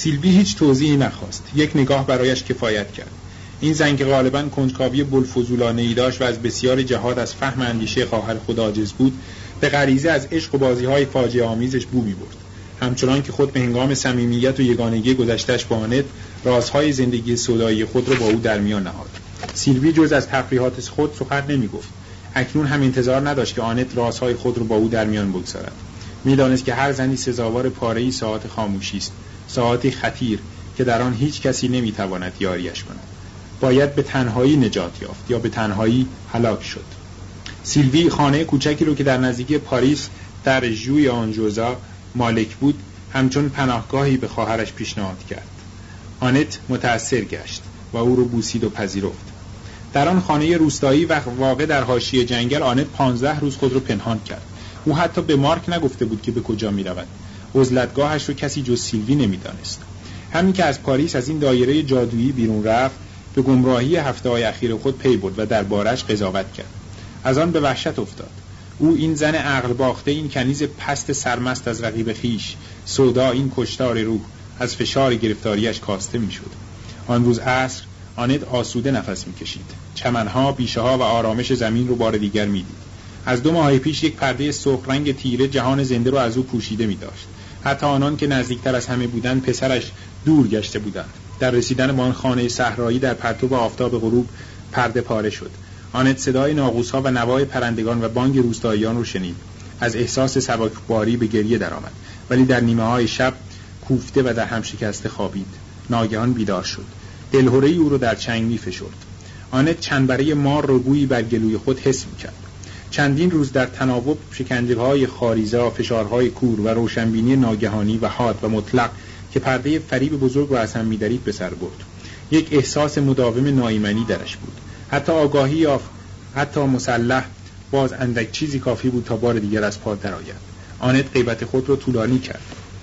سیلوی هیچ توضیحی نخواست. یک نگاه برایش کفایت کرد. این زن که غالباً کنجکاوی بلفضولانه‌ای داشت و از بسیار جهاد از فهم اندیشه خواهر خود عاجز بود، به غریزه از عشق و بازی‌های فاجعه آمیزش بو می‌برد. همچنان که خود به هنگام صمیمیت و یگانگی گذشته‌اش با آنت رازهای زندگی سودایی خود را با او در میان نهاد. سیلوی جز از تفریحات خود سخن نمی‌گفت. اکنون هم انتظار نداشت که آنت رازهای خود را با او در میان بگذارد. می‌دانست که هر زنی سزاوار پاره‌ای ساعت خاموشی است، ساعتی خطیر که در آن هیچ کسی نمی‌تواند یاریش کند. باید به تنهایی نجات یافت یا به تنهایی هلاک شد. سیلوی خانه کوچکی رو که در نزدیکی پاریس در ژوی آنژوزا مالک بود همچون پناهگاهی به خواهرش پیشنهاد کرد. آنت متأثر گشت و او رو بوسید و پذیرفت. در آن خانه روستایی و واقع در حاشیه جنگل آنت 15 روز خود رو پنهان کرد. او حتی به مارک نگفته بود که به کجا می رود. عزلتگاهش رو کسی جز سیلوی نمی‌دانست. همین که از پاریس از این دایره جادویی بیرون رفت، به گمراهی هفته‌های اخیر خود پی برد و دربارش قضاوت کرد. از آن به وحشت افتاد. او این زن عقل باخته، این کنیز پست سرمست از رقیب خیش، سودا این کشتار روح، از فشار گرفتاریش کاسته میشد. آن روز عصر آنت آسوده نفس میکشید. چمنها، بیشه‌ها و آرامش زمین رو بار دیگر میدید. از 2 ماه پیش یک پرده سرخ رنگ تیره جهان زنده رو از او پوشیده می‌داشت. حتی آنان که نزدیکتر از همه بودند پسرش دور گشته بودند. در رسیدن به آن خانه صحرایی در پرتو آفتاب غروب پرده پاره شد. آنت صدای ناقوس‌ها و نوای پرندگان و بانگ روستاییان رو شنید. از احساس سبکباری به گریه درآمد، ولی در نیمه‌های شب کوفته و در هم شکسته خوابید. ناگهان بیدار شد. دلهره‌ای او رو در چنگ می‌فشرد. آنت چنبره مار رو گویی بر گلوی خود حس می‌کرد. چندین روز در تناوب شکنجه‌های خاریزا، فشارهای کور و روشنبینی ناگهانی و حاد و مطلق که پرده فریب بزرگ رو از هم می‌درید به سر برد. یک احساس مداوم ناایمنی درش بود. حتی آگاهی یافت، حتی مسلح، باز اندک چیزی کافی بود تا بار دیگر از پا درآید. آنت غیبت خود را طولانی کرد.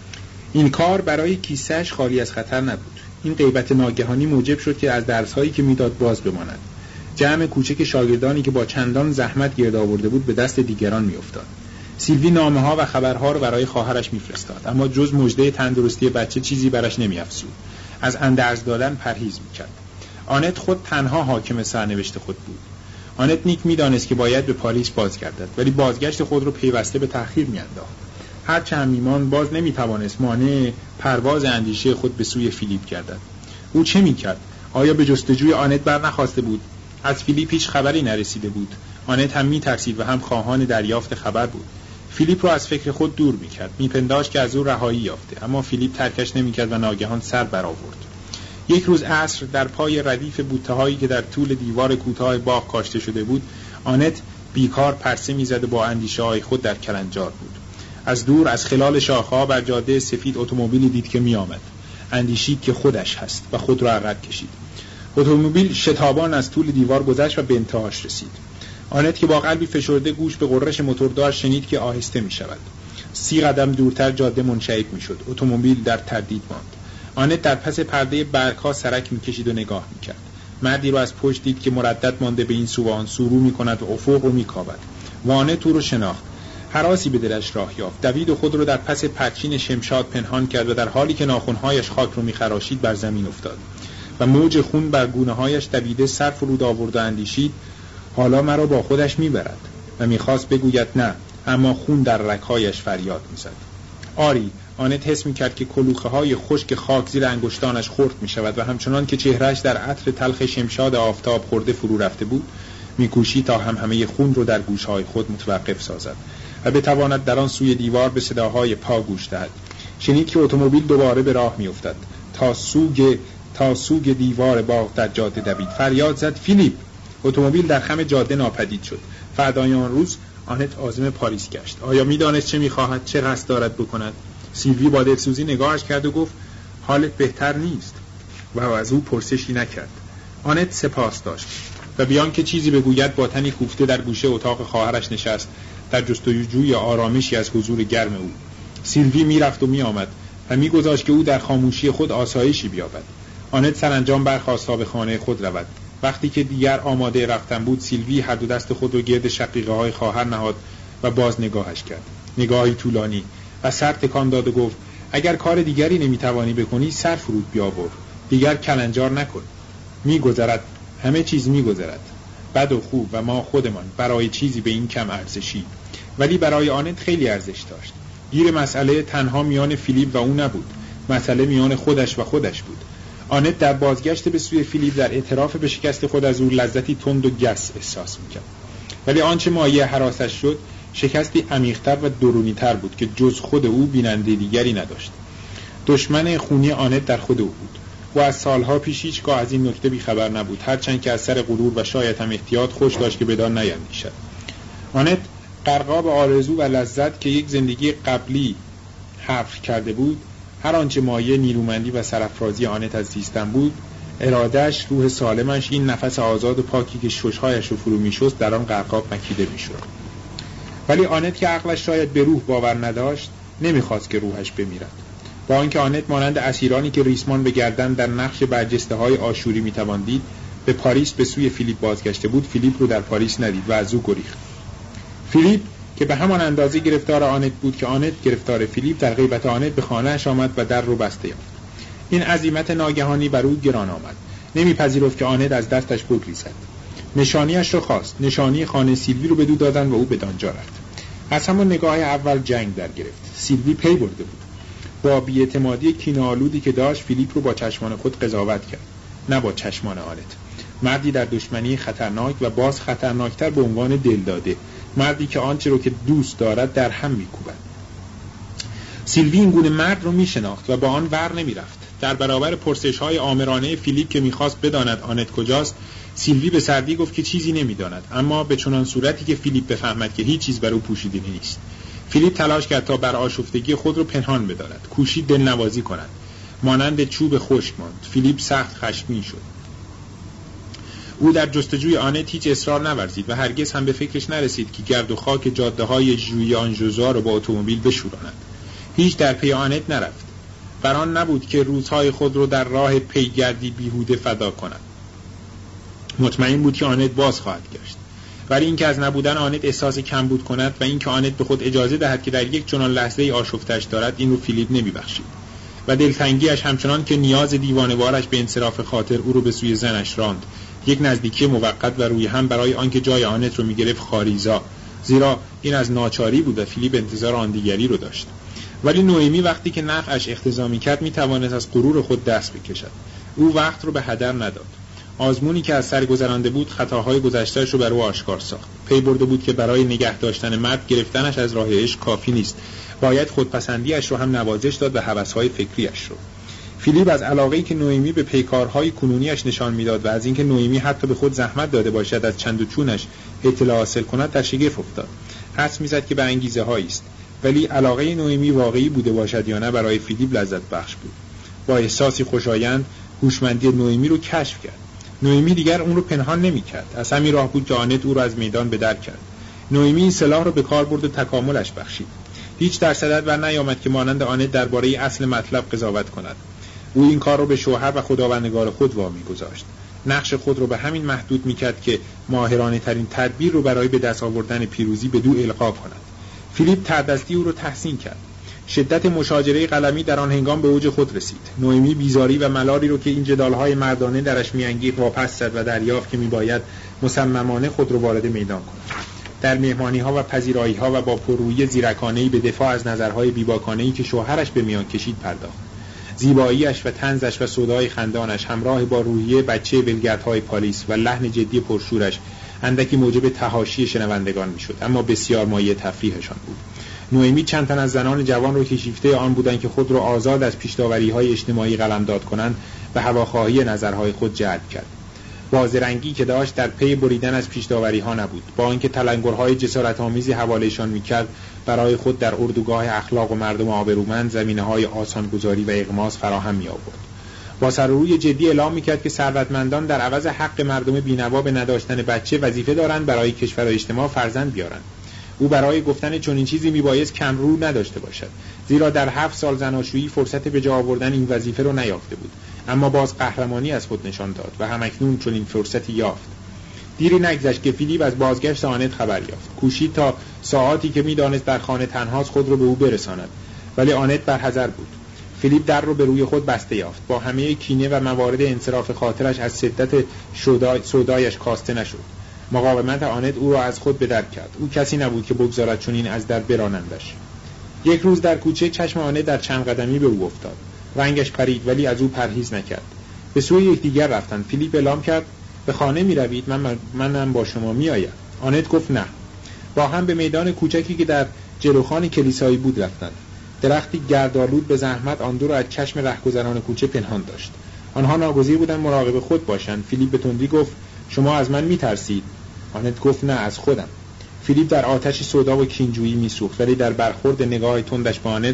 این کار برای کیسه‌اش خالی از خطر نبود. این غیبت ناگهانی موجب شد که از درس‌هایی که میداد باز بماند. جمع کوچک شاگردانی که با چندان زحمت گرد آورده بود به دست دیگران میافتاد. سیلوی نامه‌ها و خبرها را برای خواهرش میفرستاد، اما جز مژده تندرستی بچه چیزی براش نمیافزود. از اندرز دادن پرهیز میکرد. آنت خود تنها حاکم سرنوشت خود بود. آنت نیک میدانست که باید به پاریس بازگردد، ولی بازگشت خود را پیوسته به تأخیر میانداخت. هرچه هم میمان باز نمیتوانست مانع پرواز اندیشه خود به سوی فیلیپ گردد. او چه میکرد؟ آیا به جستجوی آنت برنخواسته بود؟ از فیلیپ هیچ خبری نرسیده بود. آنت هم میترسید و هم خواهان دریافت خبر بود. فیلیپ را از فکر خود دور میکرد. میپنداشت که از او رهایی یافته، اما فیلیپ ترکش نمیکرد و ناگهان سر برآورد. یک روز عصر در پای ردیف بوته‌هایی که در طول دیوار کوتاه باغ کاشته شده بود، آنت بیکار پرسه میزد و با اندیشه‌های خود در کلنجار بود. از دور از خلال شاخه‌ها بر جاده سفید اتومبیلی دید که میآمد. اندیشید که خودش هست و خود را عقب کشید. اتومبیل شتابان از طول دیوار گذشت و به انتهاش رسید. آنت که با قلبی فشرده گوش به غرش موتور داشت، شنید که آهسته می شود. 30 قدم دورتر جاده منشعب می شد. اتومبیل در تردید ماند. آنت در پس پرده برگ‌ها سرک می کشید و نگاه می کرد. مردی رو از پشت دید که مردد مانده به این سو و آن سو رو می کند و افق رو می کاود. و آنت او رو شناخت. هراسی به دلش راه یافت. دوید و خود رو در پس پرچین شمشاد پنهان کرد و در حالی که ناخن‌هایش خاک رو می خراشید بر زمین افتاد. و موج خون بر گونه‌هایش دویده سر فرود آورد و اندیشید حالا مرا با خودش میبرد. و میخواست بگوید نه، اما خون در رگ‌هایش فریاد میزد. آری، آنت حس میکرد که کلوخه‌های خشک خاک زیر انگشتانش خرد میشود و همچنان که چهرهش در عطر تلخ شمشاد آفتاب خورده فرو رفته بود، میکوشید تا همه خون رو در گوش‌های خود متوقف سازد و بتواند در آن سوی دیوار به صداهای پا گوش دهد. شنید که اتومبیل دوباره به راه میافتد. تا سوگ دیوار باغ در جاده دوید. فریاد زد فیلیپ. اتومبیل در خم جاده ناپدید شد. فردای آن روز آنت عازم پاریس گشت. آیا میدانست چه میخواهد، چه قصد دارد بکند؟ سیلوی با دلسوزی نگاهش کرد و گفت حالت بهتر نیست و از او پرسشی نکرد. آنت سپاس داشت و بیان که چیزی بگوید با تنی کوفته در گوشه اتاق خواهرش نشست، در جستجوی آرامشی از حضور گرم او. سیلوی میرفت و میآمد و میگذاشت که او در خاموشی خود آسایشی بیابد. آنت سرانجام برخاست تا به خانه خود رود. وقتی که دیگر آماده رفتن بود، سیلوی هر دو دست خود را گرد شقیقه‌های خواهر نهاد و باز نگاهش کرد. نگاهی طولانی و سر تکان داد و گفت اگر کار دیگری نمیتوانی بکنی سر فرود بیاور، دیگر کلنجار نکن. میگذرد، همه چیز میگذرد، بد و خوب و ما خودمان، برای چیزی به این کم ارزشی. ولی برای آنت خیلی ارزش داشت. گیر مسئله تنها میان فیلیپ و او نبود، مسئله میان خودش و خودش بود. آنت در بازگشت به سوی فیلیپ در اعتراف به شکست خود از او لذتی تند و گس احساس میکرد. ولی آنچه مایه هراسش شد شکستی عمیق‌تر و درونی‌تر بود که جز خود او بیننده دیگری نداشت. دشمن خونی آنت در خود او بود. او از سالها پیش هیچگاه از این نکته بیخبر نبود، هرچند که از سر غرور و شاید هم احتیاط خوش داشت که بدان نیندیشد. آنت غرقاب آرزو و لذت که یک زندگی قبلی حفر کرده بود، هر آنچه مایه نیرومندی و سرافرازی آنت از زیستن بود، ارادهش، روح سالمش، این نفس آزاد و پاکی که شش‌هایش رو فرو می‌شست در آن غرقاب مکیده می‌شد. ولی آنت که عقلش شاید به روح باور نداشت، نمی‌خواست که روحش بمیرد. با آنکه آنت مانند اسیرانی که ریسمان به گردن در نقش برجسته‌های آشوری می‌توان دید، به پاریس به سوی فیلیپ بازگشته بود، فیلیپ رو در پاریس ندید و از او گریخت. فیلیپ که به همان اندازه گرفتار آنت بود که آنت گرفتار فیلیپ، در غیبت آنت به خانه‌اش آمد و در رو بسته یافت. این عزیمت ناگهانی بر او گران آمد. نمیپذیرفت که آنت از دستش بگریزد. نشانیش رو خواست. نشانی خانه سیلوی رو بدو دادن و او بدانجا رفت. از همان نگاه اول جنگ در گرفت. سیلوی پی برده بود. با بی‌اعتمادی کینه‌آلودی که داشت فیلیپ رو با چشمان خود قضاوت کرد، نه با چشمان آنت. مردی در دشمنی خطرناک و باز خطرناکتر به عنوان دلداده، مردی که آنچه رو که دوست دارد در هم می‌کوبد. سیلوی این گونه مرد رو می‌شناخت و با آن ور نمی‌رفت. در برابر پرسش‌های آمرانه فیلیپ که می‌خواست بداند آنت کجاست، سیلوی به سردی گفت که چیزی نمی‌داند، اما به چنان صورتی که فیلیپ بفهمد که هیچ چیز بر او پوشیده نیست. فیلیپ تلاش کرد تا بر آشفتگی خود رو پنهان بدارد، کوشید دلنوازی کند، مانند چوب خشک ماند. فیلیپ سخت خشمگین شد. او در جستجوی آنت هیچ اصرار نورزید و هرگز هم به فکرش نرسید که گرد و خاک جاده‌های ژوی آنژوزا را با اتومبیل بشوراند. هیچ در پی آنت نرفت. بر آن نبود که روزهای خود را در راه پیگردی بیهوده فدا کند. مطمئن بود که آنت باز خواهد گشت. ولی اینکه از نبودن آنت احساس کمبود کند و اینکه آنت به خود اجازه دهد که در یک چنان لحظه‌ای آشفتش دارد، این رو فیلیپ نمی‌بخشید. و دلتنگیش همچنان که نیاز دیوانه‌وارش به انصراف خاطر او رو به سوی زنش راند. یک نزدیکی موقت و روی هم برای آنکه جای آنت رو می‌گرفت خاریزا، زیرا این از ناچاری بود و فیلیپ انتظار آن دیگری رو داشت. ولی نوئمی وقتی که نفعش اقتضا می‌کرد می‌توانست از غرور خود دست بکشد. او وقت رو به هدر نداد. آزمونی که از سر گذرانده بود خطاهای گذشته‌اش رو بر او آشکار ساخت. پی برده بود که برای نگه داشتن مرد گرفتنش از راه عشق کافی نیست، باید خودپسندی‌اش رو هم نوازش داد و هوس‌های فکری‌اش رو. فیلیپ از علاقه‌ای که نوئمی به پیکارهای کنونی‌اش نشان میداد و از اینکه نوئمی حتی به خود زحمت داده باشد از چند و چونش اطلاع حاصل کند در شگفت افتاد. حدس می‌زد که به انگیزه‌هایی است، ولی علاقه نوئمی واقعی بوده باشد یا نه برای فیلیپ لذت بخش بود. با احساسی خوشایند هوشمندی نوئمی رو کشف کرد. نوئمی دیگر اون رو پنهان نمی‌کرد. از همین راه بود که آنت او رو از میدان به در کرد. نوئمی این سلاح رو به کار برد و تکاملش بخشید. هیچ در صدد بر نیامد که مانند آنت درباره اصل مطلب قضاوت کند. او این کار رو به شوهر و خداوندگار خود وامی گذاشت. نقش خود رو به همین محدود می‌کرد که ماهرانه ترین تدبیر رو برای به دست آوردن پیروزی به دو القا کند. فیلیپ تردستی او رو تحسین کرد. شدت مشاجره قلمی در آن هنگام به اوج خود رسید. نوئمی بیزاری و ملاری رو که این جدال‌های مردانه درش می‌انگیخت واپس زد و دریافت که می‌باید مصممانه خود رو وارد میدان کند. در مهمانی‌ها و پذیرایی‌ها و با پررویی زیرکانه‌ای به دفاع از نظرهای بیباکانه‌ای که شوهرش به میان کشید پرداخت. زیباییش و طنزش و صدای خندانش همراه با روحیه بچه ولگردهای پالیس و لحن جدی پرشورش اندکی موجب تحاشی شنوندگان میشد، اما بسیار مایه تفریحشان بود. نوئمی چند تن از زنان جوان رو که شیفته آن بودند که خود را آزاد از پیش‌داوری‌های اجتماعی قلمداد کنند و هواخواهی نظرهای خود جلب کرد. بازرنگی که داشت در پی بریدن از پیش‌داوری‌ها نبود، با آنکه تلنگرهای جسارت‌آمیزی حوالهشان می‌کرد، برای خود در اردوگاه اخلاق و مردم آبرومند زمینه‌های آسان‌گذاری و اغماس فراهم می‌آورد. با سر و روی جدی اعلام می‌کرد که ثروتمندان در عوض حق مردم بی‌نوا به نداشتن بچه وظیفه دارند برای کشور و اجتماع فرزند بیارند. او برای گفتن چنین چیزی میبایست کمرو نداشته باشد، زیرا در 7 سال زناشویی فرصت به جا آوردن این وظیفه رو نیافته بود، اما باز قهرمانی از خود نشان داد و همکنون چنین فرصتی یافت. دیری نگذشت که فیلیپ از بازگشت آنت خبر یافت. کوشید تا ساعاتی که میدانست در خانه تنهاست خود رو به او برساند، ولی آنت برحذر بود. فیلیپ در رو به روی خود بسته یافت. با همه کینه و موارد انصراف خاطرش از شدت سودایش کاسته نشد. مقاومت آنت او را از خود به در کرد. او کسی نبود که بگذارد چنین از در برانندش. یک روز در کوچه چشم آنت در چند قدمی به او افتاد. رنگش پرید ولی از او پرهیز نکرد. به سوی یکدیگر رفتند. فیلیپ اعلام کرد به خانه می روید، منم با شما می آیم. آنت گفت نه. با هم به میدان کوچکی که در جلوخان کلیسایی بود رفتند. درختی گردآلود به زحمت آن دو را از چشم رهگذران کوچه پنهان داشت. آنها ناگزیر بودند مراقب خود باشند. فیلیپ به تندی گفت شما از من می‌ترسید؟ آنت گفت نه، از خودم. فیلیپ در آتش سودا و کینجویی می‌سوخت، ولی در برخورد نگاه تندش با آنت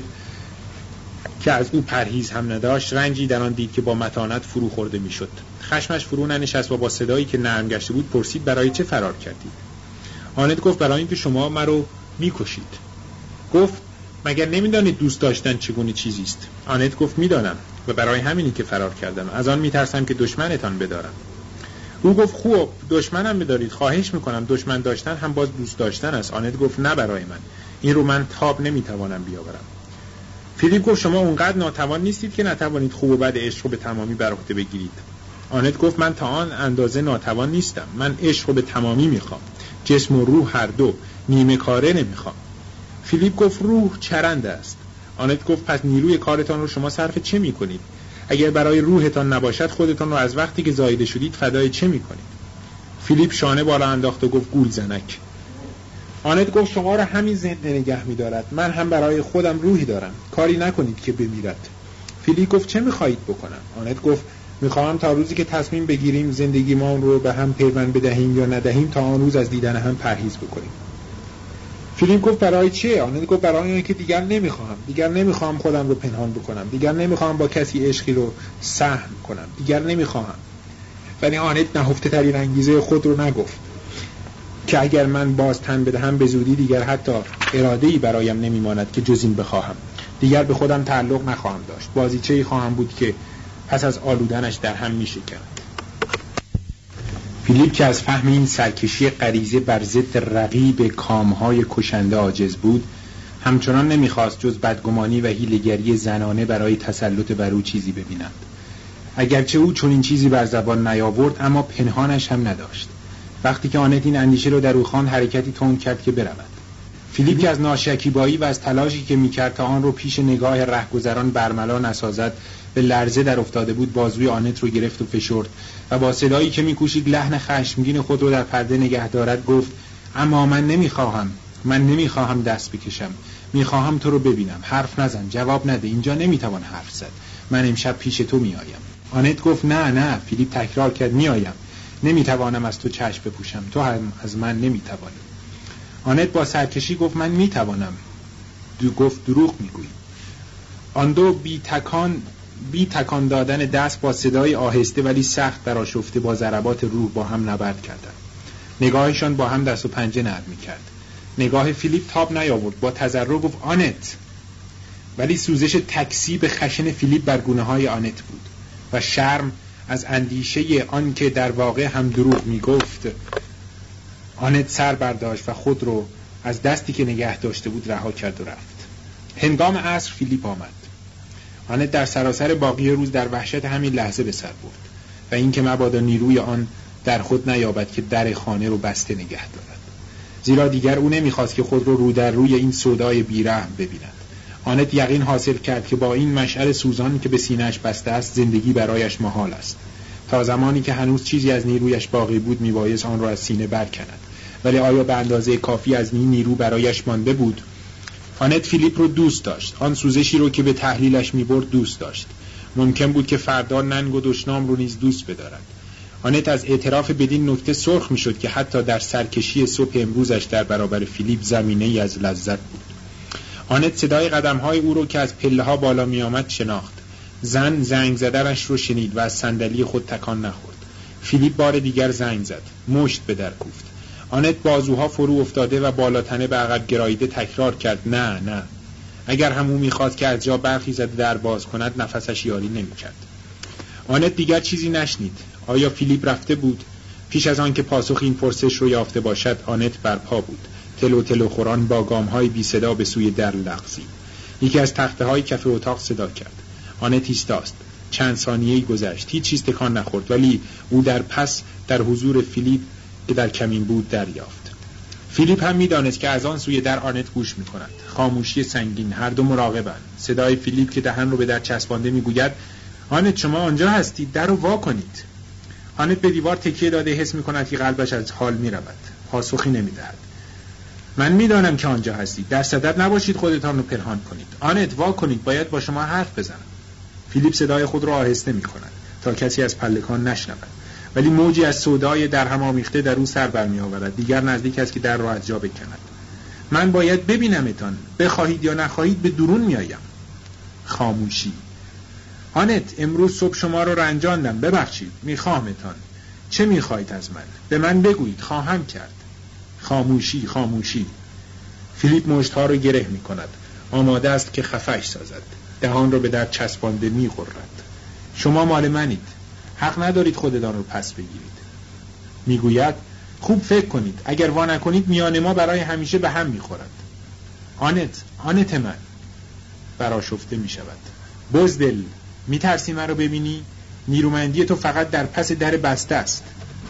که از او پرهیز هم نداشت، رنجی در آن دید که با متانت فرو خورده می‌شد. خشمش فرو ننشست و با صدایی که نرم گشته بود پرسید برای چه فرار کردید؟ آنت گفت برای اینکه شما مرا می‌کشید. گفت مگر نمی‌دانید دوست داشتن چگونه چیزی است؟ آنت گفت می‌دانم و برای همینی که فرار کردم. از آن می‌ترسم که دشمنتان بدارم. او گفت خوب، دشمنم بدارید، خواهش می‌کنم. دشمن داشتن هم باز دوست داشتن است. آنت گفت نه برای من. این رو من تاب نمی‌توانم بیاورم. فیلیپ گفت شما اونقدر ناتوان نیستید که نتوانید خوب و بد عشق رو به تمامی بر عهده بگیرید. آنت گفت من تا آن اندازه ناتوان نیستم. من عشق رو به تمامی می‌خوام. جسم و روح هر دو، نیمه کاره نمی‌خوام. فیلیپ گفت روح چرند است. آنت گفت پس نیروی کارتان رو شما صرف چه می‌کنید؟ اگر برای روحتان نباشد خودتان رو از وقتی که زایده شدید فدای چه می‌کنید؟ فیلیپ شانه بالا انداخت و گفت گول زنک. آنت گفت شما را همین زنده نگه می‌دارد. من هم برای خودم روحی دارم. کاری نکنید که بمیرد. فیلیپ گفت چه می‌خواهید بکنم؟ آنت گفت می‌خواهم تا روزی که تصمیم بگیریم زندگیمان رو به هم پیوند بدهیم یا ندهیم تا آن روز از دیدن هم پرهیز بکنیم. فیلیپ گفت برای چه؟ آنت گفت برای اینکه دیگر نمیخواهم خودم رو پنهان بکنم، دیگر نمیخواهم با کسی عشقی رو سهم کنم، دیگر نمیخواهم. ولی آنت نهفته ترین انگیزه خود رو نگفت که اگر من باز تن بدهم به زودی دیگر حتی اراده‌ای برایم نمیماند که جز این بخواهم. دیگر به خودم تعلق نخواهم داشت. بازیچه‌ای خواهم بود که پس از آلودنش در هم میشکند. فیلیپ که از فهم این سرکشی غریزه بر ضد رقیب کامهای کشنده عاجز بود، همچنان نمیخواست جز بدگمانی و حیله‌گری زنانه برای تسلط بر او چیزی ببیند. اگرچه او چون این چیزی بر زبان نیاورد، اما پنهانش هم نداشت. وقتی که آنت این اندیشه رو در او خواند، حرکتی تند کرد که برود. فیلیپ که از ناشکیبایی و از تلاشی که میکرد تا آن رو پیش نگاه رهگذران برملا نسازد به لرزه در افتاده بود، بازوی آنت رو گرفت و فشرد و با صدایی که میکوشید لحن خشمگین خود رو در پرده نگه دارد گفت اما من نمیخواهم دست بکشم. میخواهم تو رو ببینم. حرف نزن، جواب نده. اینجا نمیتوان حرف زد. من امشب پیش تو میآیم. آنت گفت نه. فیلیپ تکرار کرد میآیم. نمیتوانم از تو چشم بپوشم. تو هم از من نمیتوانی. آنت با سرکشی گفت من میتوانم. گفت دروغ میگویی. آن دو بی تکان دادن دست با صدای آهسته ولی سخت برآشفته با ضربات روح با هم نبرد کردند. نگاهشان با هم دست و پنجه نرم می‌کرد. نگاه فیلیپ تاب نیاورد. با تضرع گفت آنت. ولی سوزش تکذیب خشن فیلیپ بر گونه‌های آنت بود و شرم از اندیشه آن که در واقع هم دروغ میگفت. آنت سر برداشت و خود رو از دستی که نگه داشته بود رها کرد و رفت. هنگام عصر فیلیپ آمد. آنت در سراسر باقی روز در وحشت همین لحظه به سر برد و اینکه مبادا نیروی آن در خود نیابد که در خانه رو بسته نگه دارد، زیرا دیگر او نمیخواست که خود رو در روی این سودای بیرحم ببیند. آنت یقین حاصل کرد که با این مشعل سوزانی که به سینه‌اش بسته است زندگی برایش محال است. تا زمانی که هنوز چیزی از نیرویش باقی بود میبایست آن را از سینه برکند. ولی آیا به اندازه کافی از این نیرو برایش مانده بود؟ آنت فیلیپ رو دوست داشت. آن سوزشی رو که به تحلیلش میبرد دوست داشت. ممکن بود که فردا ننگ و دشنام رو نیز دوست بدارد. آنت از اعتراف بدین نکته سرخ میشد که حتی در سرکشی صبح امروزش در برابر فیلیپ زمینه‌ای از لذت بود. آنت صدای قدم‌های او رو که از پله‌ها بالا میآمد شناخت. زن زنگ زدنش رو شنید و از صندلی خود تکان نخورد. فیلیپ بار دیگر زنگ زد. مشت به در کوفت. آنت بازوها فرو افتاده و بالاتنه به عقب گراییده تکرار کرد نه. اگر هم او می‌خواست که از جا برخیزد در باز کند نفسش یاری نمی‌کرد. آنت دیگر چیزی نشنید. آیا فیلیپ رفته بود؟ پیش از آن که پاسخ این پرسش رو یافته باشد آنت برپا بود. تلو خوران با گام‌های بی صدا به سوی در لغزید. یکی از تخته‌های کف اتاق صدا کرد. آنت ایستاد. چند ثانیه‌ای گذشت. هیچ چیز تکان نخورد، ولی او در حضور فیلیپ که در کمین بود دریافت. فیلیپ هم می‌دانست که از آن سوی در آنت گوش می‌کند. خاموشی سنگین، هر دو مراقبند. صدای فیلیپ که دهن رو به در چسبانده می‌گوید آنت شما آنجا هستید، در رو وا کنید. آنت به دیوار تکیه داده حس می‌کند که قلبش از حال می‌رود. پاسخی نمی‌دهد. من می‌دانم که آنجا هستید. در صدد نباشید خودتان رو پنهان کنید. آنت وا کنید، باید با شما حرف بزنم. فیلیپ صدای خود را آهسته می‌کند تا کسی از پلکان نشنود، ولی موجی از سودای در هم آمیخته در او سر برمی‌آورد. دیگر نزدیک است که در را از جا بکند. من باید ببینمتان، بخواهید یا نخواهید به درون می‌آیم. خاموشی. آنت امروز صبح شما را رنجاندم، ببخشید، می‌خواهمتان. چه می‌خواهید از من؟ به من بگویید، خواهم کرد. خاموشی، خاموشی. فیلیپ مشت‌ها را گره می‌کند. آماده است که خفش سازد. دهان را به در چسبانده می‌غرد. شما مال منید. حق ندارید خودتان رو پس بگیرید. میگوید خوب فکر کنید، اگر وا نکنید میان ما برای همیشه به هم می‌خورد. آنت من برآشفته می‌شود. بزدل، می‌ترسی من رو ببینی؟ نیرومندی تو فقط در پس در بسته است.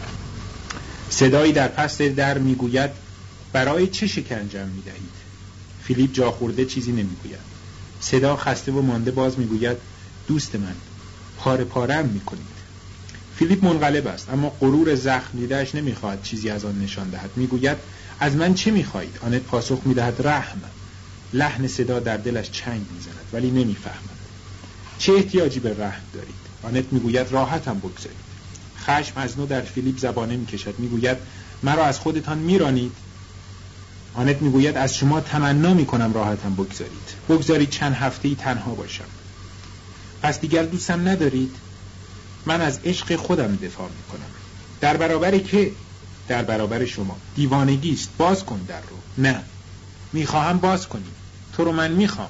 صدایی در پس در میگوید برای چه شکنجه‌ام می‌دهید؟ فیلیپ جا خورده چیزی نمیگوید. صدا خسته و مانده باز میگوید دوست من، پاره پاره‌ام می‌کنید. فیلیپ منقلب است، اما غرور زخم دیده‌اش نمی‌خواهد چیزی از آن نشان دهد. میگوید از من چه می‌خواهید؟ آنت پاسخ می‌دهد رحم. لحن صدا در دلش چنگ می‌زند ولی نمی‌فهمد. چه احتیاجی به رحم دارید؟ آنت میگوید راحتم بگذارید. خشم از نو در فیلیپ زبانه می‌کشد. میگوید مرا از خودتان میرانید؟ آنت میگوید از شما تمنا می‌کنم راحتم بگذارید چند هفته‌ای تنها باشم. پس دیگر دوستم ندارید؟ من از عشق خودم دفاع می‌کنم. در برابر که؟ در برابر شما. دیوانگی است. باز کن در رو. نه، می‌خواهم باز کنی. تو رو من می‌خوام.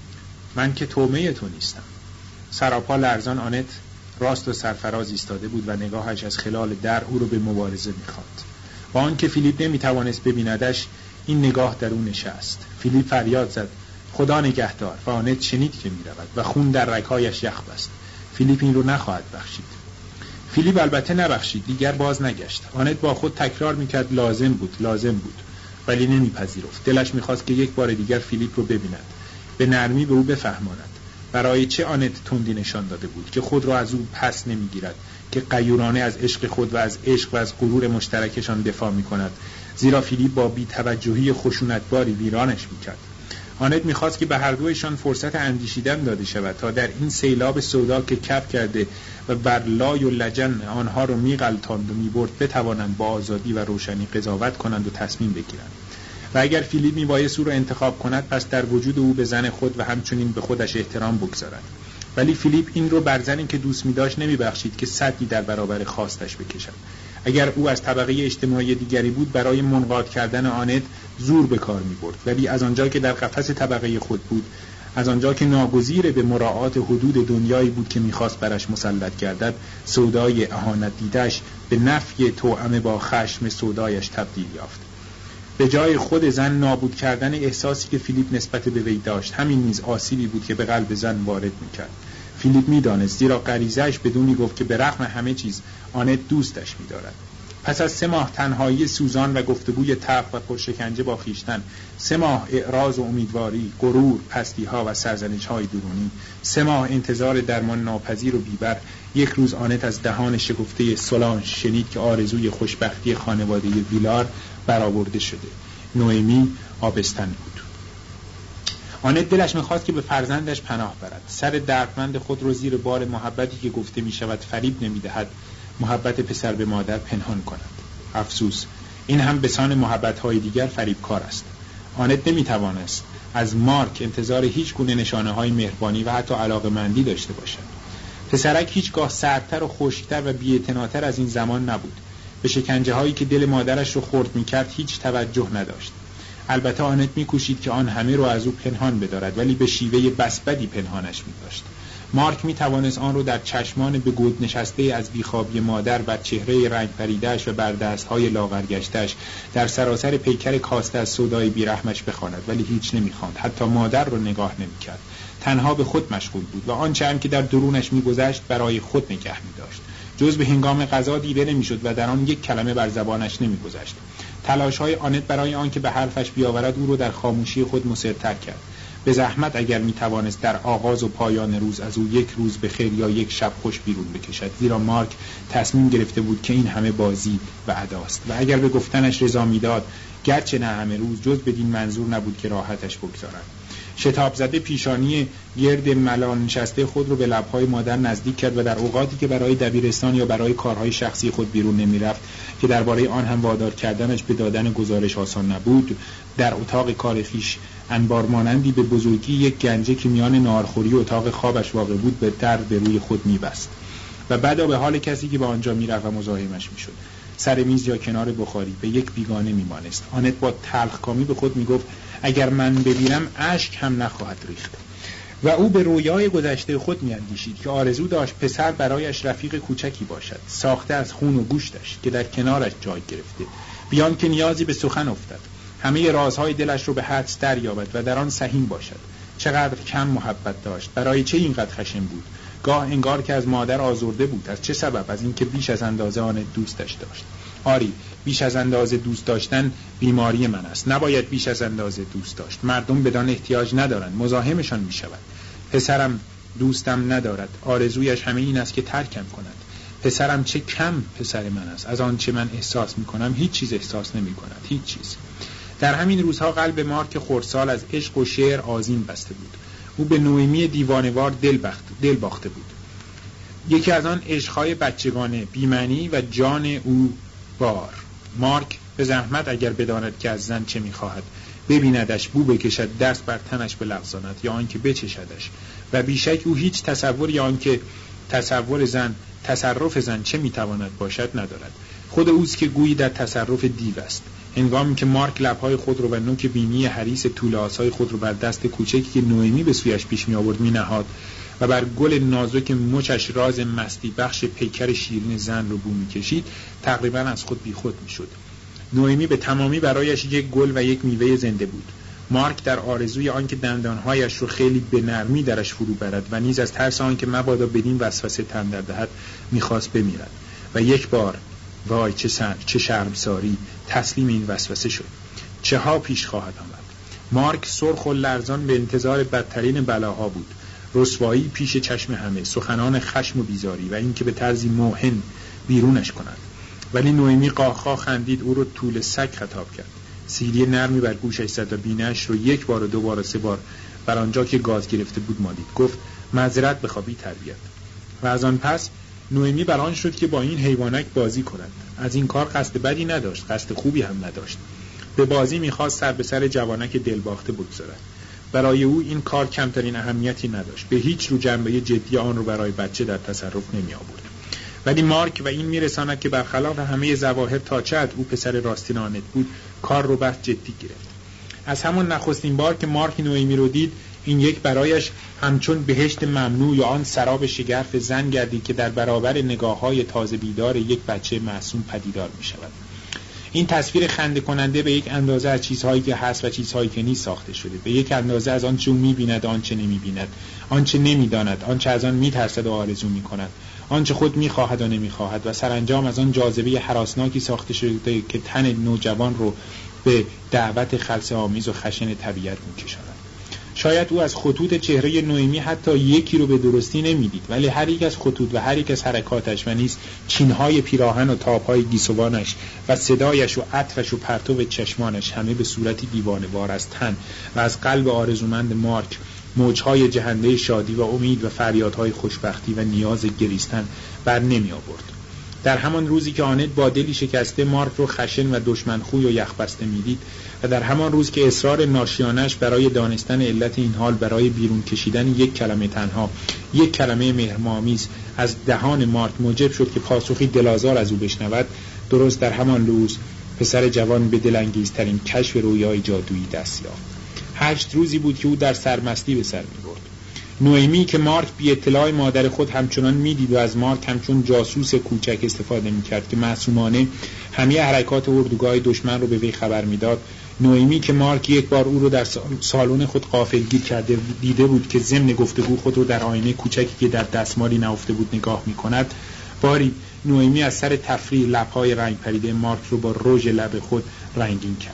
من که طعمه تو نیستم. سراپا لرزان آنت راست و سرفراز ایستاده بود و نگاهش از خلال در او رو به مبارزه می‌خواند. با آنکه فیلیپ نمی‌توانست ببیندش، این نگاه در او نشست. فیلیپ فریاد زد خدا نگهدار و آنت شنید که می‌رود و خون در رگ‌هایش یخ بست. فیلیپ این رو نخواهد بخشید. فیلیپ البته نبخشید، دیگر باز نگشت. آنت با خود تکرار می‌کرد لازم بود، ولی نمی‌پذیرفت. دلش می‌خواست که یک بار دیگر فیلیپ رو ببیند، به نرمی به او بفهماند برای چه آنت تندی نشان داده بود، که خود را از او پس نمی‌گیرد، که غیورانه از عشق خود و از عشق و از غرور مشترکشان دفاع می‌کند، زیرا فیلیپ با بی‌توجهی خشونتباری ویرانش می‌کرد. آنت می‌خواست که به هر دویشان فرصت اندیشیدن داده شود تا در این سیلاب سودا که کف کرده و بر لای و لجن آنها را می‌غلطاند و می‌برد بتوانند با آزادی و روشنی قضاوت کنند و تصمیم بگیرند. و اگر فیلیپ میبایست او را انتخاب کند، پس در وجود او به زن خود و همچنین به خودش احترام بگذارد. ولی فیلیپ این رو بر زنی که دوست می‌داشت نمی‌بخشید که سدی در برابر خواستش بکشد. اگر او از طبقه اجتماعی دیگری بود، برای منقاد کردن آنت زور به کار می‌برد، ولی از آنجا که در قفس طبقه خود بود، از آنجا که ناگزیر به مراعات حدود دنیایی بود که می‌خواست برش مسلط گردد، سودای اهانت دیدش به نفی توأم با خشم سودایش تبدیل یافت. به جای خود زن نابود کردن احساسی که فیلیپ نسبت به وی داشت، همین نیز آسیبی بود که به قلب زن وارد می‌کرد. فیلیپ می‌دانست، زیرا غریزه‌اش بدون می‌گفت که به رغم همه چیز آنت دوستش می‌دارد. پس از 3 ماه تنهایی سوزان و گفتگوی تلخ و پرشکنجه با خویشتن، 3 ماه اعراض و امیدواری، غرور، پستی‌ها و سرزنش‌های درونی، 3 ماه انتظار درمان ناپذیر و بی‌بر، یک روز آنت از دهان شکفته سولانژ شنید که آرزوی خوشبختی خانواده ویلار برآورده شده. نوئمی آبستن بود. آنت دلش می‌خواست که به فرزندش پناه برد. سر دردمند خود را زیر بار محبتی که گفته می‌شود فریب نمی‌دهد، محبت پسر به مادر پنهان کند. افسوس، این هم بسان محبت‌های دیگر فریبکار است. آنت نمی‌توانست از مارک انتظار هیچ گونه نشانه‌های مهربانی و حتی علاقه‌مندی داشته باشد. پسرک هیچگاه سردتر و خشک‌تر و بی‌اعتناتر از این زمان نبود. به شکنجه‌هایی که دل مادرش رو خرد می‌کرد هیچ توجه نداشت. البته آنت می‌کوشید که آن همه رو از او پنهان بدارد، ولی به شیوه بس بدی پنهانش می‌داشت. مارک می توانست آن را در چشمان به گود نشسته از بیخوابی مادر و چهره رنگ پریده‌اش و بر دست‌های لاغر گشته‌اش در سراسر پیکر کاسته از سودای بیرحمش بخواند، ولی هیچ نمی‌خواند. حتی مادر را نگاه نمی‌کرد. تنها به خود مشغول بود و آنچه هم که در درونش می‌گذشت برای خود نگه می‌داشت. جز به هنگام غذا دیده نمی‌شد و در آن یک کلمه بر زبانش نمی‌گذشت. تلاش‌های آنت برای آنکه به حرفش بیاورد او را در خاموشی خود مصرتر کرد. به زحمت اگر می‌توانست در آغاز و پایان روز از او یک روز به خیر یا یک شب خوش بیرون بکشد، زیرا مارک تصمیم گرفته بود که این همه بازی و اداست و اگر به گفتنش رضا می‌داد، گرچه نه همه روز، جز بدین منظور نبود که راحتش بگذارد. شتاب زده پیشانی گرد ملال نشسته خود رو به لب‌های مادر نزدیک کرد و در اوقاتی که برای دبیرستان یا برای کارهای شخصی خود بیرون نمی‌رفت که درباره آن هم وادار کردنش به دادن گزارش آسان نبود، در اتاق کار خویش انبار مانندی به بزرگی یک گنجه که میان ناهارخوری و اتاق خوابش واقع بود به در به روی خود می‌بست و بعدا به حال کسی که به آنجا می‌رفت و مزاحمش می‌شد. سر میز یا کنار بخاری به یک بیگانه می‌مانست. آنت با تلخکامی به خود می‌گفت اگر من ببینم اشک هم نخواهد ریخت. و او به رویای گذشته خود می‌اندیشید که آرزو داشت پسر برایش رفیق کوچکی باشد، ساخته از خون و گوشتش که در کنارش جای گرفته، بیان که نیازی به سخن افتد، همه رازهای دلش رو به حدس دریابد و در آن سهیم باشد. چقدر کم محبت داشت، برای چه اینقدر خشن بود؟ گاه انگار که از مادر آزرده بود. از چه سبب؟ از اینکه بیش از اندازه آن دوستش داشت. آری، بیش از اندازه دوست داشتن بیماری من است. نباید بیش از اندازه دوست داشت. مردم بدان احتیاج ندارند، مزاحمشان می شود. پسرم دوستم ندارد، آرزویش همه این است که ترکم کند. پسرم چه کم پسر من است. از آن چه من احساس می کنم هیچ چیز احساس نمی کند، هیچ چیز. در همین روزها قلب مارک خردسال از عشق و شعر آذین بسته بود. او به نوئمی دیوانه‌وار دل باخته بود. یکی از آن عشق‌های بچگانه، بی‌معنی و جان او بار. مارک به زحمت اگر بداند که از زن چه می‌خواهد، ببیندش بو بکشد، دست بر تنش بلغزاند یا آنکه بچشدش، و بیشک او هیچ تصور یا آنکه تصرف زن چه می‌تواند باشد ندارد. خود اوست که گویی در تصرف دیو است. هنگامی که مارک لب‌های خود رو و نوک بینی حریص طول آسای خود رو بر دست کوچکی که نوئمی به سویش پیش می آورد می نهاد و بر گل نازک مچش راز مستی بخش پیکر شیرین زن رو بو می کشید، تقریبا از خود بی خود می شد. نوئمی به تمامی برایش یک گل و یک میوه زنده بود. مارک در آرزوی آنکه دندانهایش رو خیلی به نرمی درش فرو برد و نیز از ترس آنکه مبادا بدین وسوسه تن در دهد می‌خواست بمیرد و یک بار وای چه شرمساری تسلیم این وسوسه شد. چه ها پیش خواهد آمد. مارک سرخ و لرزان به انتظار بدترین بلاها بود. رسوایی پیش چشم همه، سخنان خشم و بیزاری و اینکه به طرزی موهن بیرونش کند. ولی نوئمی قاقا خندید، او رو طول سگ خطاب کرد. سیلی نرمی بر گوشش زد و بینش رو یک بار و دو بار و سه بار بر آنجا که گاز گرفته بود مالید. گفت معذرت بخوابی تربیت. و از آن پس نوئمی بران شد که با این حیوانک بازی کند. از این کار قصد بدی نداشت، قصد خوبی هم نداشت. به بازی میخواست سر به سر جوانک دلباخته بگذارد. برای او این کار کمترین اهمیتی نداشت. به هیچ رو جنبه جدی آن رو برای بچه در تصرف نمی آورد. ولی مارک و این میرساند که برخلاف همه ظواهر تا چقدر او پسر راستین آنت بود، کار رو بس جدی گرفت. از همون نخستین بار که مارک نوئمی رو دید، این یک برایش همچون بهشت ممنوع یا آن سراب شگرف زن گردید که در برابر نگاه‌های تازه بیدار یک بچه معصوم پدیدار می شود. این تصویر خنده کننده به یک اندازه از چیزهایی که هست و چیزهایی که نیست ساخته شده، به یک اندازه از آنچه او می‌بیند، آنچه نمی‌بیند، آنچه نمی‌داند، آنچه از آن می‌ترسد و آرزو می‌کند، آنچه خود می‌خواهد و نمی‌خواهد، و سرانجام از آن جاذبه هراسناکی ساخته شده که تن نوجوان رو به دعوت خلسه آمیز و خشن طبیعت می‌کشاند. شاید او از خطوط چهره نوئمی حتی یکی رو به درستی نمیدید، ولی هر یک از خطوط و هر یک از حرکاتش و نیز چینهای پیراهن و تابهای گیسوانش و صدایش و عطرش و پرتو چشمانش همه به صورتی دیوانه‌وار از تن و از قلب آرزومند مارک موجهای جهنده شادی و امید و فریادهای خوشبختی و نیاز گریستن بر نمی آورد. در همان روزی که آنت با دلی شکسته مارک رو خشن و دشمنخوی و یخبسته میدید و در همان روز که اصرار ناشیانش برای دانستن علت این حال برای بیرون کشیدن یک کلمه تنها، یک کلمه مهرآمیز از دهان مارک موجب شد که پاسخی دلازار از او بشنود، درست در همان روز پسر جوان به دلانگیزترین کشف رویای جادویی دست یافت. 8 روزی بود که او در سرمستی به سر می‌برد. نوئمی که مارک بی اطلاع مادر خود همچنان میدید و از مارک همچون جاسوس کوچک استفاده میکرد که معصومانه همه حرکات اردوگاه دشمن رو به وی خبر میداد، نوئمی که مارک یک بار او رو در سالن خود غافلگیر کرده دیده بود که ضمن گفتگو خود رو در آینه کوچکی که در دستمالی نهفته بود نگاه میکند، باری نوئمی از سر تفریح لب‌های رنگ پریده مارک رو با رژ لب خود رنگین کرد.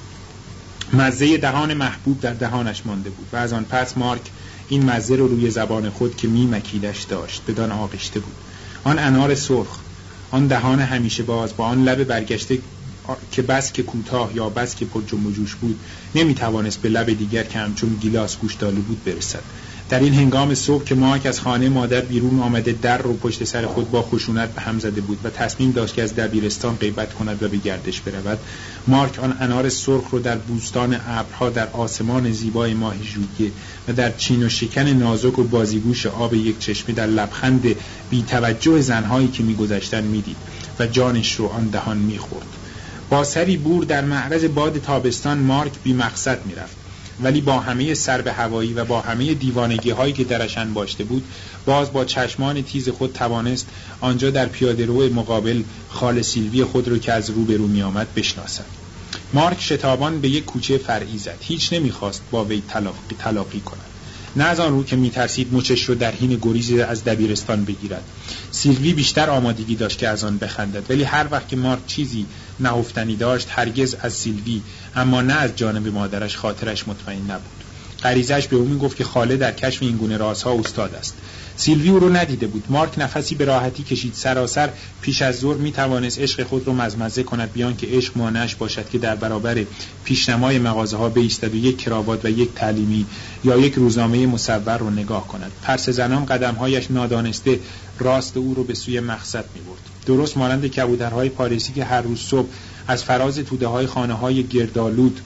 مزه دهان محبوب در دهانش مانده بود و از آن پس مارک این مزه رو روی زبان خود که میمکیدش داشت بدان آغشته بود. آن انار سرخ، آن دهان همیشه باز با آن لب برگشته که بس که کوتاه یا بس که پر جنب و جوش بود نمیتوانست به لب دیگر که همچون گیلاس گوشتالو بود برسد. در این هنگام صبح که مارک از خانه مادر بیرون آمده در رو پشت سر خود با خشونت به هم زده بود و تصمیم داشت که از دبیرستان غیبت کند و به گردش برود، مارک آن انار سرخ رو در بوستان ابرها، در آسمان زیبای ماه ژوئیه و در چین و شکن نازک و بازیگوش آب یک چشمه، در لبخند بی توجه زنهایی که می‌گذشتند می‌دید و جانش رو آن دهان می‌خورد. با سری بور در معرض باد تابستان مارک بی مقصد می‌رفت، ولی با همه سرب هوایی و با همه دیوانگی هایی که درش انباشته بود باز با چشمان تیز خود توانست آنجا در پیاده‌رو مقابل خال سیلوی خود رو که از روبرو می آمد بشناسد. مارک شتابان به یک کوچه فرعی زد. هیچ نمیخواست با وی تلاقی کند، نه از آن رو که میترسید مچش رو در حین گریز از دبیرستان بگیرد. سیلوی بیشتر آمادگی داشت که از آن بخندد، ولی هر وقت که مارک چیزی نهفتنی داشت هرگز از سیلوی اما نه از جانب مادرش خاطرش مطمئن نبود. غریزش به او میگفت که خاله در کشف این گونه رازها استاد است. سیلوی او رو ندیده بود. مارک نفسی به راحتی کشید. سراسر پیش از ظهر میتوانست عشق خود رو مزمزه کند بیان که عشق مانعش باشد که در برابر پیشنمای مغازه ها بایستد و یک کراوات و یک تعلیمی یا یک روزنامه مصور رو نگاه کند. پرس زنان قدمهایش نادانسته راست او رو به سوی مقصد میبرد، درست مانند کبوترهای پاریسی که هر روز صبح از فراز توده‌های خانه‌های گردآلود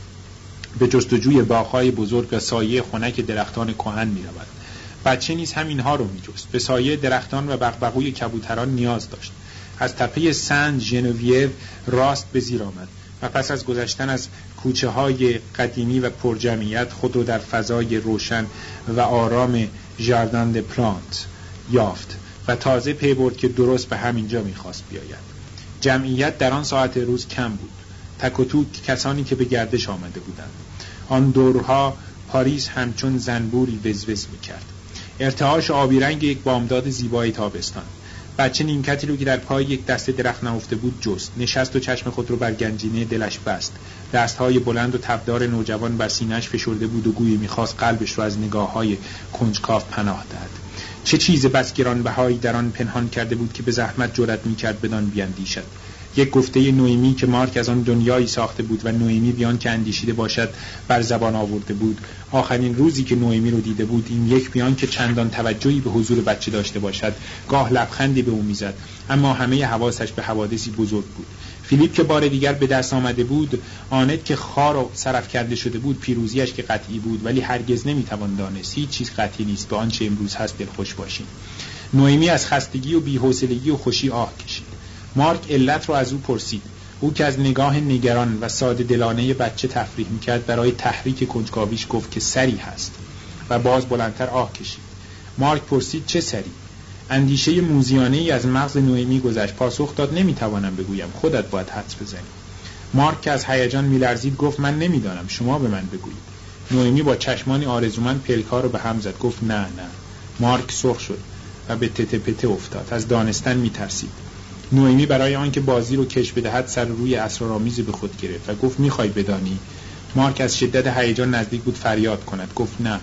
به جستجوی باغ‌های بزرگ و سایه خنک درختان کهن می‌رود. بچه نیز همینها رو می‌جست. به سایه درختان و بغبغوی کبوتران نیاز داشت. از تپه سن ژنویو راست به زیر آمد و پس از گذشتن از کوچه‌های قدیمی و پرجمعیت خود را در فضای روشن و آرام ژاردن د پلانت یافت و تازه پی برد که درست به همینجا می‌خواست بیاید. جمعیت در آن ساعت روز کم بود. تک و توک کسانی که به گردش آمده بودند. آن دورها پاریس همچون زنبوری وزوز می‌کرد. ارتعاش آبی رنگ یک بامداد زیبای تابستان. بچه نیمکتی رو که در پای یک دسته درخت نهفته بود جست، نشست و چشم خود رو بر گنجینه دلش بست. دستهای بلند و تبدار نوجوان بر سینه‌اش فشرده بود و گویی می‌خواست قلبش رو از نگاه‌های کنجکاو پناه دهد. چه چیز بس گرانبهایی در آن پنهان کرده بود که به زحمت جرأت می‌کرد بدان بیندیشد. یک گفته نوئمی که مارک از آن دنیایی ساخته بود و نوئمی بیان که اندیشیده باشد بر زبان آورده بود. آخرین روزی که نوئمی رو دیده بود این یک بیان که چندان توجهی به حضور بچه داشته باشد، گاه لبخندی به او میزد، اما همه حواسش به حوادثی بزرگ بود. فیلیپ که بار دیگر به دست آمده بود، آنت که خار و سرف کرده شده بود، پیروزیش که قطعی بود، ولی هرگز نمیتوان دانست. هیچ چیز قطعی نیست. به آنچه امروز هست دلخوش باشیم. نوئمی از خستگی و بی‌حوصلگی و خوشی آه کشید. مارک علت رو از او پرسید. او که از نگاه نگران و ساده دلانه بچه تفریح میکرد برای تحریک کنجکاویش گفت که سری هست و باز بلندتر آه کشید. مارک پرسید چه سری؟ اندیشه موذیانه‌ای از مغز نوئمی گذشت. پاسخ داد نمیتوانم بگویم، خودت باید حدس بزنی. مارک که از هیجان میلرزید گفت من نمیدانم، شما به من بگویید. نوئمی با چشمانی آرزومند پلک‌ها رو به هم زد. گفت نه. مارک سرخ شد و به تته پته افتاد. از دانستن میترسید. نوئمی برای آنکه بازی رو کش بدهد سر روی اسرارآمیزی به خود گرفت و گفت میخوای بدانی؟ مارک از شدت هیجان نزدیک بود فریاد کند. گفت نه.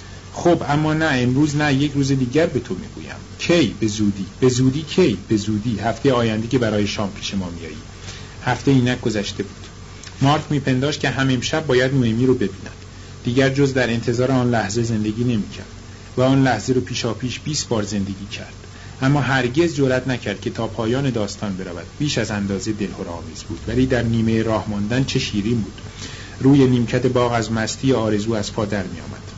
خب اما نه، امروز نه، یک روز دیگر به تو میگویم. کی؟ به زودی کی؟ به زودی هفته آینده که برای شام پیش ما میایی. هفته اینک گذشته بود. مارک میپنداشت که هم امشب باید نوئمی رو ببیند. دیگر جز در انتظار آن لحظه زندگی نمیکرد و آن لحظه رو پیشاپیش 20 بار زندگی کرد، اما هرگز جرأت نکرد که تا پایان داستان برود. بیش از اندازه دلهره‌آمیز بود، ولی در نیمه راه ماندن چه شیرین بود. روی نیمکت باغ از مستی آرزو از پا در می آمد.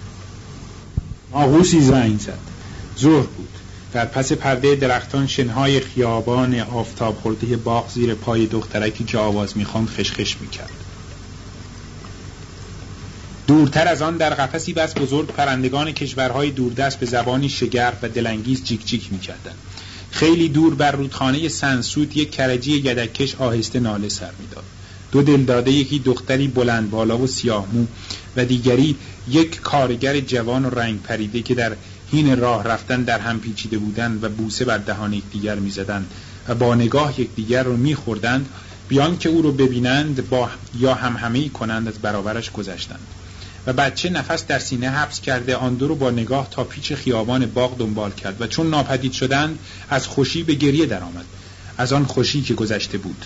آغوشی زنگ زد. ظهر بود. در پس پرده درختان شنهای خیابان آفتاب خورده باغ زیر پای دخترکی که آواز می‌خواند خشخش می‌کرد. دورتر از آن در قفسی بس بزرگ پرندگان کشورهای دوردست به زبانی شگرف و دلانگیز جیک جیک می‌کردند. خیلی دور بر رودخانه سنسود یک کرجی یدککش آهسته ناله سر می‌داد. دو دلداده، یکی دختری بلند بالا و سیاه مو و دیگری یک کارگر جوان و رنگ پریده که در حین راه رفتن در هم پیچیده بودند و بوسه بر دهان یکدیگر می‌زدند و با نگاه یکدیگر را می‌خوردند، بیان که او را ببینند یا همهمه‌ای کنند از برابرش گذشتند. و بچه نفس در سینه حبس کرده آن دو رو با نگاه تا پیچ خیابان باغ دنبال کرد و چون ناپدید شدند از خوشی به گریه درآمد. از آن خوشی که گذشته بود،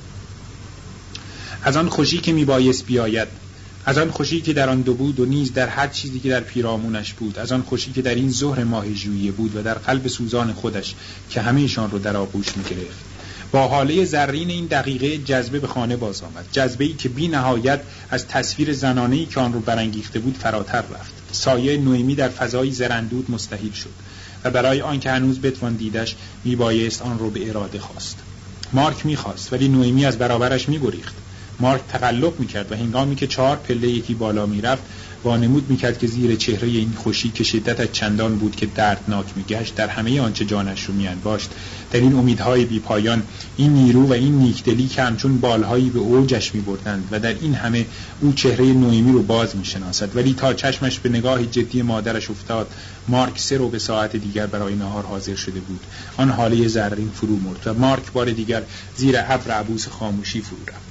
از آن خوشی که میبایست بیاید، از آن خوشی که در آن دو بود و نیز در هر چیزی که در پیرامونش بود، از آن خوشی که در این ظهر ماه ژوئیه بود و در قلب سوزان خودش که همه‌شان رو در آغوش می‌گرفت. با حاله زرین این دقیقه جذبه به خانه باز آمد، جذبه‌ای که بی نهایت از تصویر زنانه‌ای که آن رو برانگیخته بود فراتر رفت. سایه نوئمی در فضای زرندود مستحیل شد و برای آنکه هنوز بتوان دیدش میبایست آن رو به اراده خواست. مارک میخواست ولی نوئمی از برابرش میگریخت. مارک تقلب میکرد و هنگامی که 4 پله یکی بالا میرفت وانمود میکرد که زیر چهره این خوشی که شدتش چندان بود که دردناک میگشت، در همه آنچه جانش رو میانباشت، در این امیدهای بی پایان، این نیرو و این نیکدلی که همچون بالهایی به اوجش میبردند و در این همه او چهره نوئمی رو باز میشناسد. ولی تا چشمش به نگاه جدی مادرش افتاد، مارک 3 به ساعت دیگر برای نهار حاضر شده بود. آن حاله زرین فرو مرد و مارک بار دیگر زیر ابر عبوس خاموشی فرو رفت.